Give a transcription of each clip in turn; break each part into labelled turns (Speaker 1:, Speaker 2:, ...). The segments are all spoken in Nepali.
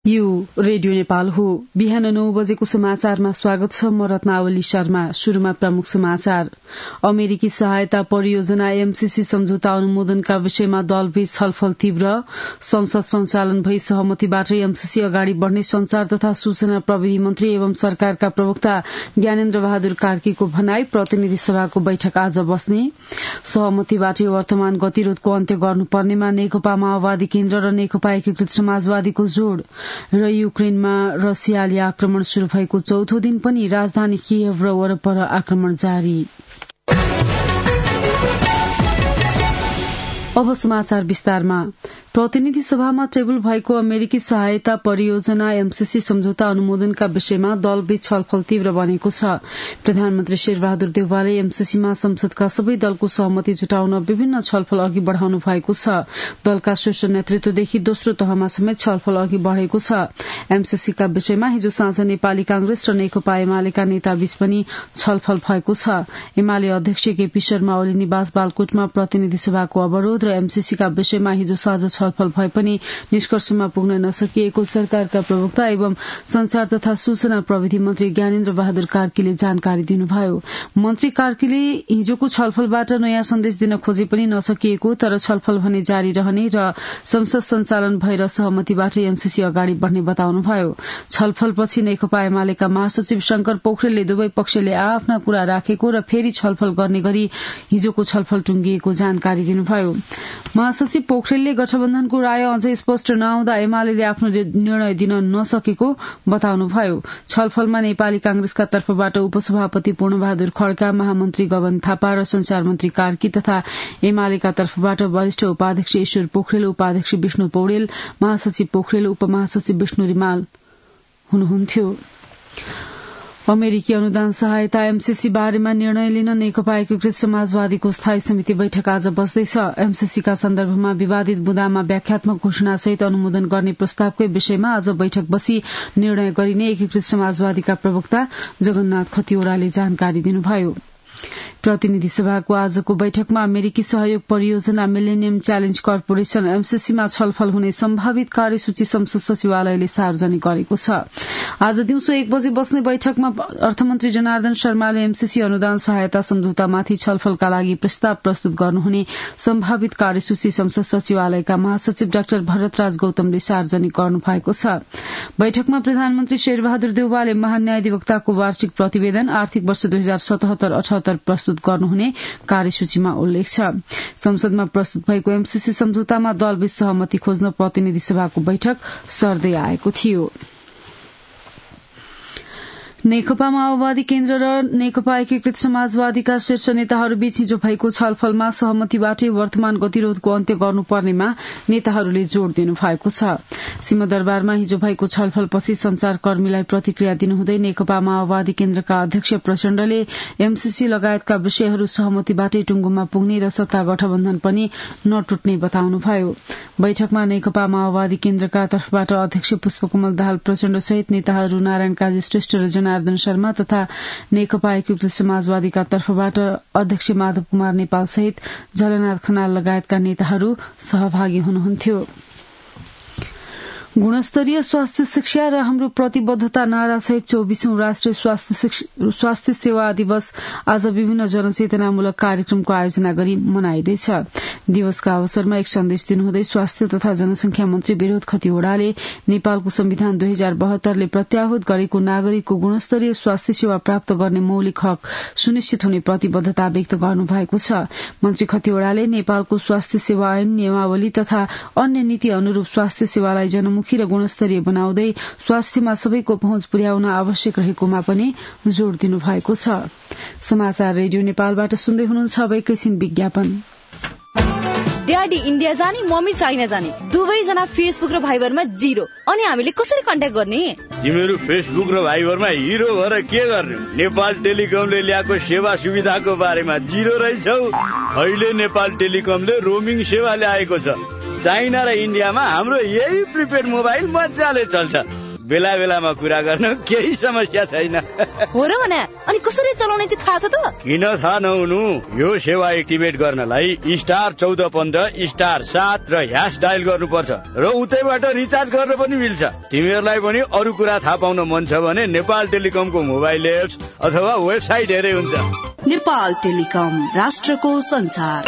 Speaker 1: यो रेडियो नेपाल हो। बिहान 9 बजेको समाचारमा स्वागत छ। म रत्नावली शर्मा। शुरूमा प्रमुख समाचार। अमेरिकी सहायता परियोजना एमसीसी सम्झौता अनुमोदनका विषयमा दलबीच छलफल तीव्र। संसद सञ्चालन भई सहमतिबाटै एमसीसी अगाडि बढ़ने संचार तथा सूचना प्रविधि मन्त्री एवं सरकारका प्रवक्ता ज्ञानेन्द्र बहादुर कार्कीको भनाई। प्रतिनिधि सभाको बैठक आज बस्ने। सहमतिबाटै वर्तमान गतिरोधको अन्त्य गर्नुपर्नेमा नेकपा माओवादी केन्द्र र नेकपा एकीकृत समाजवादीको जोड़। र युक्रेनमा रसियाली आक्रमण शुरू भएको चौथो दिन पनि राजधानी कियभ र वरपर आक्रमण जारी। अब समाचार विस्तारमा। प्रतिनिधि सभामा टेबल भएको अमेरिकी सहायता परियोजना एमसीसी सम्झौता अनुमोदनका विषयमा दलबीच छलफल तीव्र बनेको छ। प्रधानमन्त्री शेरबहादुर देउवाले एमसीसीमा संसदका सबै दलको सहमति जुटाउन विभिन्न छलफल अघि बढ़ाउनु भएको छ। दलका शीर्ष नेतृत्वदेखि दोस्रो तहमा समेत छलफल अघि बढ़ेको छ। एमसीसीका विषयमा हिजो साँझ नेपाली कांग्रेस र नेकपा एमालेका नेताबीच पनि छलफल भएको छ। एमाले अध्यक्ष केपी शर्मा ओली निवास बालकोटमा प्रतिनिधि सभाको अवरोध र एमसीसीका विषयमा हिजो साँझ छलफल भए पनि निष्कर्षमा पुग्न नसकिएको सरकारका प्रवक्ता एवं संचार तथा सूचना प्रविधि मन्त्री ज्ञानेन्द्र बहादुर कार्कीले जानकारी दिनुभयो। मन्त्री कार्कीले हिजोको छलफलबाट नयाँ सन्देश दिन खोजे पनि नसकिएको, तर छलफल भने जारी रहने र संसद सञ्चालन भएर सहमतिबाट एमसीसी अगाडि बढ़ने बताउनुभयो। छलफलपछि नेकपा एमालेका महासचिव शंकर पोखरेलले दुवै पक्षले आफ्ना कुरा राखेको र फेरि छलफल गर्ने गरी हिजोको छलफल टुंगिएको जानकारी दिनुभयो। महासचिव पोखरेलले गठबन्धनको राय अझै स्पष्ट नआउँदा एमालेले आफ्नो निर्णय दिन नसकेको बताउनुभयो। छलफलमा नेपाली कांग्रेसका तर्फबाट उपसभापति पूर्णबहादुर खड्का, महामन्त्री गगन थापा र संचार मन्त्री कार्की तथा एमालेका तर्फबाट वरिष्ठ उपाध्यक्ष ईश्वर पोखरेल, उपाध्यक्ष विष्णु पौडेल, महासचिव पोखरेल, उपमहासचिव विष्णु रिमाल हुनुहुन्थ्यो। अमेरिकी अनुदान सहायता एमसीसी बारेमा निर्णय लिन नेकपा एकीकृत समाजवादीको स्थायी समिति बैठक आज बस्दैछ। एमसीसीका सन्दर्भमा विवादित बुँदामा व्याख्यात्मक घोषणासहित अनुमोदन गर्ने प्रस्तावकै विषयमा आज बैठक बसी निर्णय गरिने एकीकृत समाजवादीका प्रवक्ता जगन्नाथ खतिवड़ाले जानकारी दिनुभयो। प्रतिनिधि सभाको आजको बैठकमा अमेरिकी सहयोग परियोजना मिलेनियम च्यालेन्ज कर्पोरेशन एमसीसीमा छलफल हुने सम्भावित कार्यसूची संसद सचिवालयले सार्वजनिक गरेको छ। आज दिउँसो 1 बजे बस्ने बैठकमा अर्थमन्त्री जनार्दन शर्माले एमसीसी अनुदान सहायता सम्झौतामाथि छलफलका लागि प्रस्ताव प्रस्तुत गर्नुहुने सम्भावित कार्यसूची संसद सचिवालयका महासचिव डाक्टर भरतराज गौतमले सार्वजनिक गर्नु भएको छ। बैठकमा प्रधानमन्त्री शेरबहादुर देउवाले महान्यायाधिवक्ताको वार्षिक प्रतिवेदन आर्थिक वर्ष 2077-78 प्रस्तुत गर्नुहुने कार्यसूचीमा उल्लेख छ। संसदमा प्रस्तुत भएको एमसीसी सम्झौतामा दलबीच सहमति खोज्न प्रतिनिधि सभाको बैठक सर्दै आएको थियो। नेकपा माओवादी केन्द्र र नेकपा एकीकृत समाजवादीका शीर्ष नेताहरूबीच हिजो भएको छलफलमा सहमतिबाटै वर्तमान गतिरोधको अन्त्य गर्नुपर्नेमा नेताहरूले जोड़ दिनु भएको छ। सिंहदरबारमा हिजो भएको छलफलपछि संचारकर्मीलाई प्रतिक्रिया दिनुहुँदै नेकपा माओवादी केन्द्रका अध्यक्ष प्रचण्डले एमसीसी लगायतका विषयहरू सहमतिबाटै टुंगोमा पुग्ने र सत्ता गठबन्धन पनि नटुट्ने बताउनुभयो। बैठकमा नेकपा माओवादी केन्द्रका तर्फबाट अध्यक्ष पुष्पकमल दाहाल प्रचण्ड सहित नेताहरू नारायण काजी श्रेष्ठ र जनार्दन शर्मा तथा नेकपा एकीकृत समाजवादीका तर्फबाट अध्यक्ष माधव कुमार नेपाल सहित झलनाथ खनाल लगायतका नेताहरू सहभागी हुनुहुन्थ्यो। गुणस्तरीय स्वास्थ्य शिक्षा र हाम्रो प्रतिबद्धता नारासहित 24औं राष्ट्रिय स्वास्थ्य सेवा दिवस आज विभिन्न जनचेतनामूलक कार्यक्रमको आयोजना गरी मनाइँदैछ। दिवसका अवसरमा एक सन्देश दिनुहुँदै स्वास्थ्य तथा जनसंख्या मन्त्री विनोद खतिवड़ाले नेपालको संविधान 2072 ले प्रत्याहृत गरेको नागरिकको गुणस्तरीय स्वास्थ्य सेवा प्राप्त गर्ने मौलिक हक सुनिश्चित हुने प्रतिबद्धता व्यक्त गर्नु भएको छ। मन्त्री खतिवड़ाले नेपालको स्वास्थ्य सेवा ऐन, नियमावली तथा अन्य नीति अनुरूप स्वास्थ्य सेवालाई जनमुखी र गुणस्तरीय बनाउँदै स्वास्थ्यमा सबैको पहुँच पुर्याउन आवश्यक रहेकोमा पनि जोड़ दिनु भएको छ। समाचार रेडियो नेपालबाट सुन्दै हुनुहुन्छ। अब एकैछिन विज्ञापन।
Speaker 2: ड्याडी इन्डिया जाने, मम्मी चाइना जाने, दुवैजना फेसबुक र भाइबरमा जिरो। अनि हामीले कसरी कन्ट्याक्ट गर्ने?
Speaker 3: तिमीहरू फेसबुक र भाइबरमा हिरो भएर के गर्ने? नेपाल टेलिकमले ल्याएको सेवा सुविधाको बारेमा जिरो रहेछौ। अहिले नेपाल टेलिकमले रोमिङ सेवा ल्याएको छ। चाइना र इन्डियामा हाम्रो यही प्रिपेड मोबाइल मजाले चल्छ। बेला बेलामा कुरा गर्न केही समस्या छैन।
Speaker 2: हो र भने अनि कसरी चलाउने चाहिँ थाहा छ त?
Speaker 3: किन थाहा नहुनु? यो सेवा एक्टिभेट गर्नलाई *1414*7 र # डायल गर्नुपर्छ र उतैबाट रिचार्ज गर्न पनि मिल्छ। तिमीहरूलाई पनि अरू कुरा थाहा पाउन मन छ भने नेपाल टेलिकमको मोबाइल एप्स अथवा वेबसाइट हेरे हुन्छ।
Speaker 4: नेपाल टेलिकम, राष्ट्रको संचार।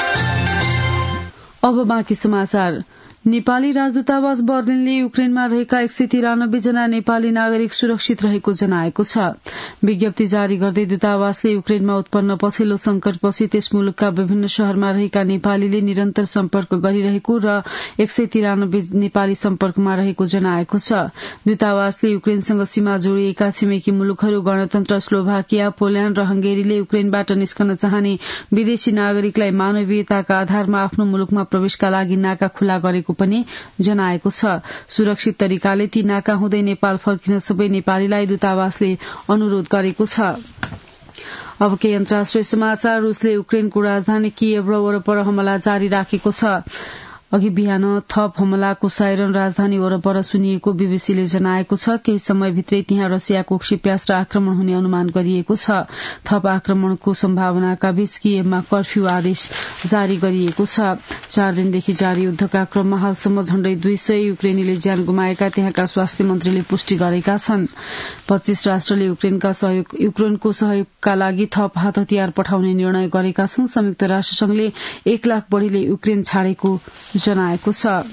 Speaker 1: अब बाँकी समाचार। नेपाली राजदूतावास बर्लिनले युक्रेनमा रहेका 193 जना नेपाली नागरिक सुरक्षित रहेको जनाएको छ। विज्ञप्ति जारी गर्दै दूतावासले युक्रेनमा उत्पन्न पछिल्लो संकटपछि त्यस मुलुकका विभिन्न शहरमा रहेका नेपालीले निरन्तर सम्पर्क गरिरहेको र 193 नेपाली सम्पर्कमा रहेको जनाएको छ। दूतावासले युक्रेनसँग सीमा जोडिएका छिमेकी मुलुकहरू गणतन्त्र स्लोभाकिया, पोल्याण्ड र हंगेरीले युक्रेनबाट निस्कन चाहने विदेशी नागरिकलाई मानवीयताका आधारमा आफ्नो मुलुकमा प्रवेशका लागि नाका खुला गरेको पनि जनाएको छ। सुरक्षित तरिकाले ती नाका हुँदै नेपाल फर्किन सबै नेपालीलाई दूतावासले अनुरोध गरेको छ। अब केही अन्तर्राष्ट्रिय समाचार। रूसले युक्रेनको राजधानी कियभ र वरपर हमला जारी राखेको छ। अघि बिहान थप हमलाको साइरन राजधानी वरपर सुनिएको बीबीसीले जनाएको छ। केही समयभित्रै त्यहाँ रसियाको क्षिप्यास्त्र आक्रमण हुने अनुमान गरिएको छ। थप आक्रमणको सम्भावनाका बीच कियभमा कर्फ्यू आदेश जारी गरिएको छ। 4 दिनदेखि जारी युद्धका क्रममा हालसम्म झण्डै 200 युक्रेनीले ज्यान गुमाएका त्यहाँका स्वास्थ्य मन्त्रीले पुष्टि गरेका छन्। 25 राष्ट्रले युक्रेनको सहयोगका लागि थप हात हतियार पठाउने निर्णय गरेका छन्। संयुक्त राष्ट्रसंघले 1 लाख बढ़ीले युक्रेन छाडेको जनाएको छ।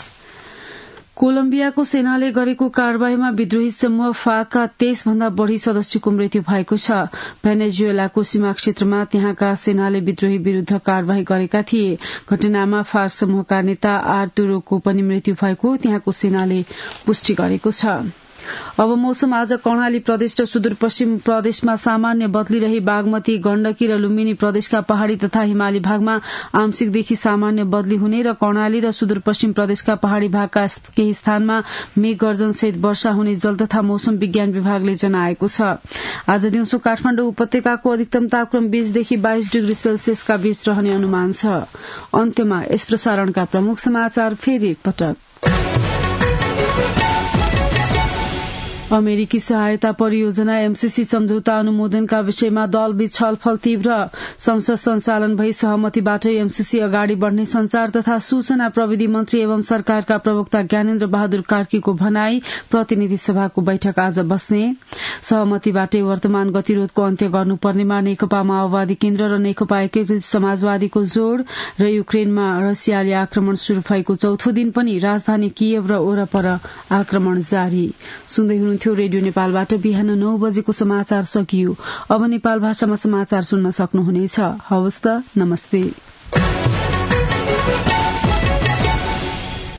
Speaker 1: कोलम्बियाको सेनाले गरेको कारवाहीमा विद्रोही समूह फाका 23 भन्दा बढ़ी सदस्यको मृत्यु भएको छ। भेनेजुएलाको सीमा क्षेत्रमा त्यहाँका सेनाले विद्रोही विरूद्ध कारवाही गरेका थिए। घटनामा फार्क समूहका नेता आर्तुरोको पनि मृत्यु भएको त्यहाँको सेनाले पुष्टि गरेको छ। अब मौसम। आज कर्णाली प्रदेश र सुदूरपश्चिम प्रदेशमा सामान्य बदलिरही बागमती, गण्डकी र लुम्बिनी प्रदेशका पहाड़ी तथा हिमाली भागमा आंशिकदेखि सामान्य बदली हुने र कर्णाली र सुदूरपश्चिम प्रदेशका पहाड़ी भागका केही स्थानमा मेघ गर्जन सहित वर्षा हुने जल तथा मौसम विज्ञान विभागले जनाएको छ। आज दिउँसो काठमाडौँ उपत्यकाको अधिकतम तापक्रम 20 देखि 22 डिग्री सेल्सियसका बीच रहने अनुमान छ। अन्त्यमा यस प्रसारणका प्रमुख समाचार फेरि एकपटक। अमेरिकी सहायता परियोजना एमसीसी सम्झौता अनुमोदनका विषयमा दलबीच छलफल तीव्र। संसद सञ्चालन भई सहमतिबाटै एमसीसी अगाडि बढ़ने संचार तथा सूचना प्रविधि मन्त्री एवं सरकारका प्रवक्ता ज्ञानेन्द्र बहादुर कार्कीको भनाई। प्रतिनिधि सभाको बैठक आज बस्ने। सहमतिबाटै वर्तमान गतिरोधको अन्त्य गर्नुपर्नेमा नेकपा माओवादी केन्द्र र नेकपा एकीकृत समाजवादीको जोड़। र युक्रेनमा रसियाले आक्रमण शुरू भएको चौथो दिन पनि राजधानी कियभ र वरपर आक्रमण जारी। सुन्दै हुनुहुन्थ्यो रेडियो नेपालबाट बिहान 9 बजेको समाचार सकियो। अब नेपाल भाषामा समाचार सुन्न सक्नुहुनेछ। हवस् त, नमस्ते।